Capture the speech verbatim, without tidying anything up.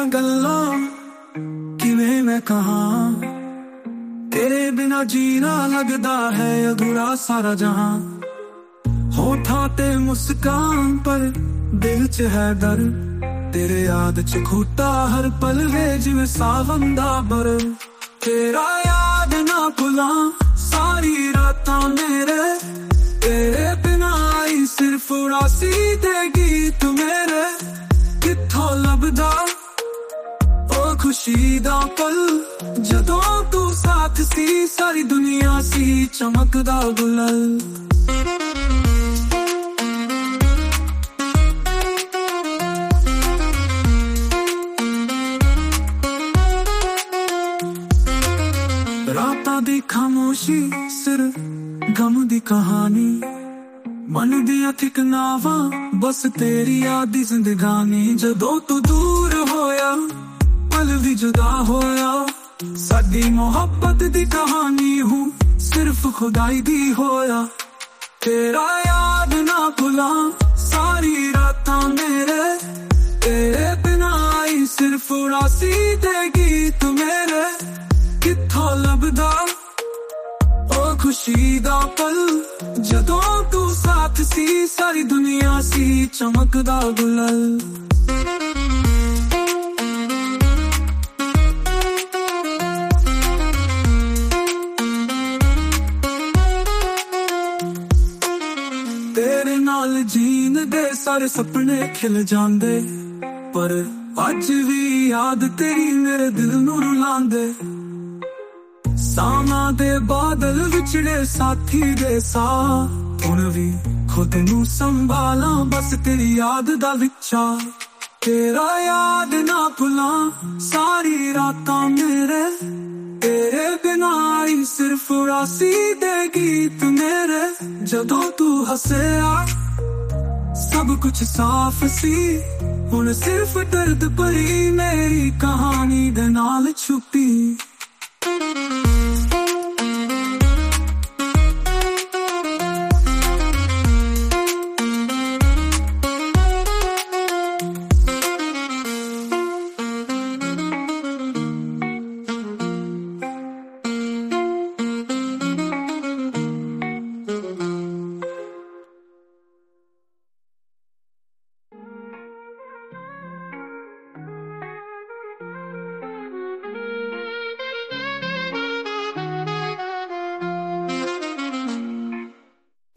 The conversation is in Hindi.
ਦੀਆਂ ਗੱਲਾਂ ਕਿਵੇਂ ਮੈਂ ਕਹਾਂ, तेरे बिना जीना लगता है अधूरा सारा जहां। होठां ते मुस्कान पर दिल च है डर, तेरे याद च खूटा हर पल वे जिवें सावन दा बर। तेरा याद ना भुला सारी रातां मेरे, तेरे बिना आई सिर्फ उड़ासी दे गीत मेरे। कित्थों लभदा ओ खुशी दा पल जदों तू साथ सी, सारी दुनिया सी चमकदा गुलल। रातां दी खामोशी सिर गम दी कहानी, मन दियां ठिकनावां बस तेरी याद दी जिंदगानी। जदों तू दूर होया पल भी जुदा होया, साडी मोहब्बत दी कहानी हूँ सिर्फ खुदाई दी होया। तेरा याद ना भुला सारी रातां मेरे, तेरे बिना आई सिर्फ उड़ासी दे गीत मेरे। कित्थों लभदा ओ खुशी दा पल जदों तू साथ सी, सारी दुनिया सी चमकदा गुलल। तेरे नाल जीन दे सारे सपने खिल जांदे, पर अज भी याद तेरी मेरे दिल नूं रुलांदे। सावां दे बादल विछड़े साथी दे साह, हुण भी खुद नूं संभालां बस तेरी याद दा विचा। तेरा याद ना भुला सारी रातां मेरे, तेरे बिना आई सिर्फ उड़ासी दे गीत मेरे। जदों तू हंसिया सब कुछ साफ सी, हुण सिर्फ दर्द भरी मेरी कहानी दे नाल छुपी।